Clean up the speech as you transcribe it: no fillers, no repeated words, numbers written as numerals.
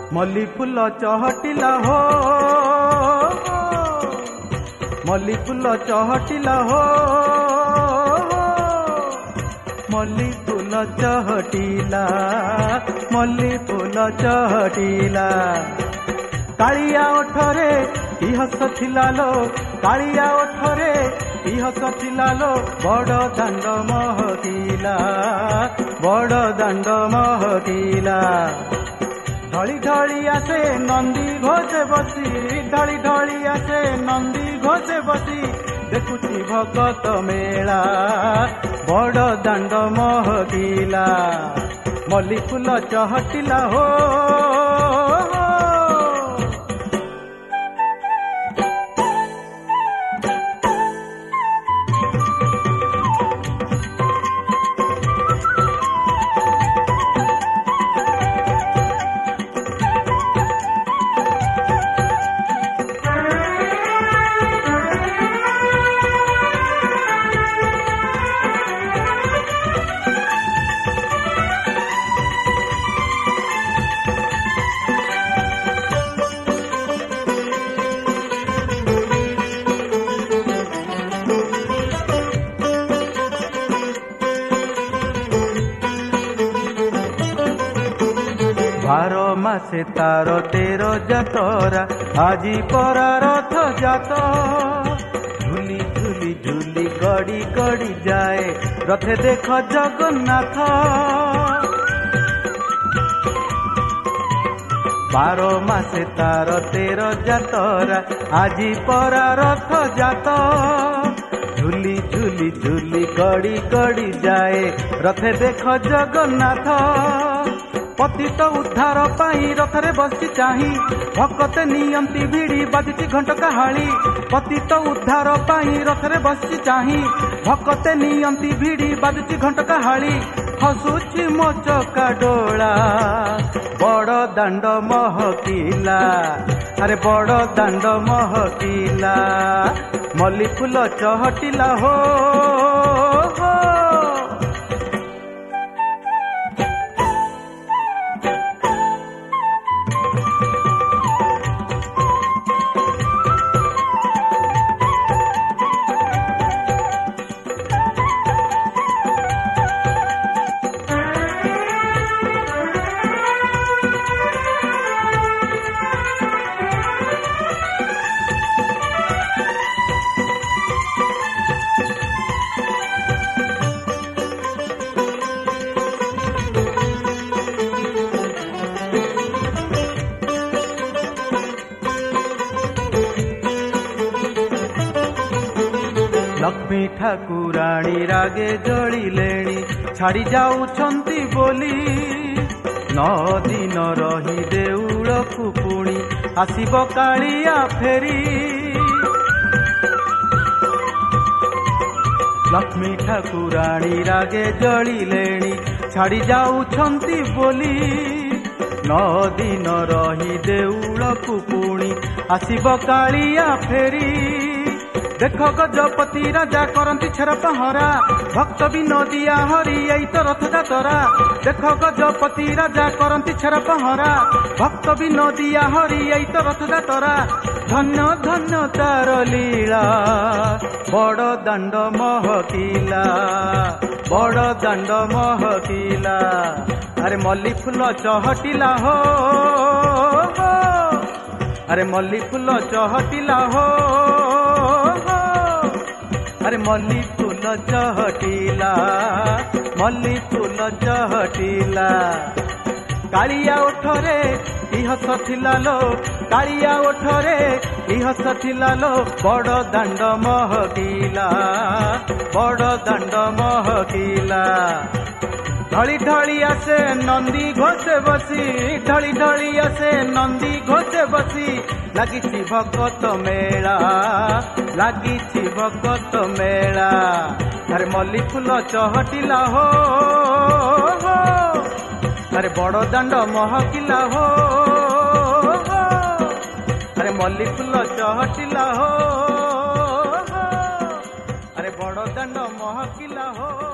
मल्ली फूल चहटिला हो, मल्ली फूल चहटिला हो, मल्ली फूल चहटिला, मल्ली फूल चहटिला। कालिया ओठरे की हस थिला लो, कालिया ओठरे की हस थिला लो, बड़ दांड महकिला, बड़ दांड महकिला। ढली ढली आसे नंदी घोषे बसी, ढली ढली आसे नंदी घोषे बसी, देखुची भगत मेला, बड़ दांड महकिला। मल्ली फूल चहटिला हो, बारो मासे तार 13 जातरा, आजी परा रथ जात। झुली झुली झुली गड़ी गड़ी जाए, रथे देख जगन्नाथ। 12 मासे तार 13 जातरा, आजी परा रथ जात। झुली झुली झुली गड़ी गड़ी जाए, रथे देख जगन्नाथ। पतित उद्धार पाई रथरे बसी चाही, भक्ते नियंती भिड़ी बाजुची घंट काहाली। पतित उद्धार पाई रथरे बसी चाही, भक्ते नियंती भिड़ी बाजुची घंट काहाली। हसुची मो चका डोला, बड़ दांड महकिला, अरे बड़ दांड महकिला। मल्ली फूल चहटिला हो, लक्ष्मी ठाकुराणी रागे जलिलेणी, छाड़ी जाउछंती बोली। 9 दिन रही देउळकु पुणी, आसिब कालिया फेरी। लक्ष्मी ठाकुराणी रागे जलिलेणी, छाड़ी जाउछंती बोली। 9 दिन रही देउळकु पुणी, आसिब कालिया फेरी। देख गजपति राजा करंती छेर पहरा, भक्त विनोदिया हरि एई तो रथ जातरा। देख गजपति राजा करंती छेर पहरा, भक्त विनोदिया हरि एई तो रथ जातरा। धन्य धन्य तार लीला, बड़ दांड महकिला, बड़ दांड महकिला। अरे मल्ली फूल चहटिला हो, अरे मल्ली फूल चहटिला हो, अरे मल्ली फूल चहटिला, मल्ली फूल चहटिला। कालिया ओठरे की हस थिला लो, कालिया ओठरे की हस थिला लो, बड़ दांड महकिला, बड़ दांड महकिला। ढली ढली आसे नंदी घोषे बसी, ढली ढली आसे नंदी घोषे बसी। लागिछि भगत मेला, लागिछि भगत मेला। अरे मल्ली फूल चहटिला हो, अरे बड़ दांड महकिला हो, अरे मल्ली फूल चहटिला हो, अरे बड़ दांड महकिला हो।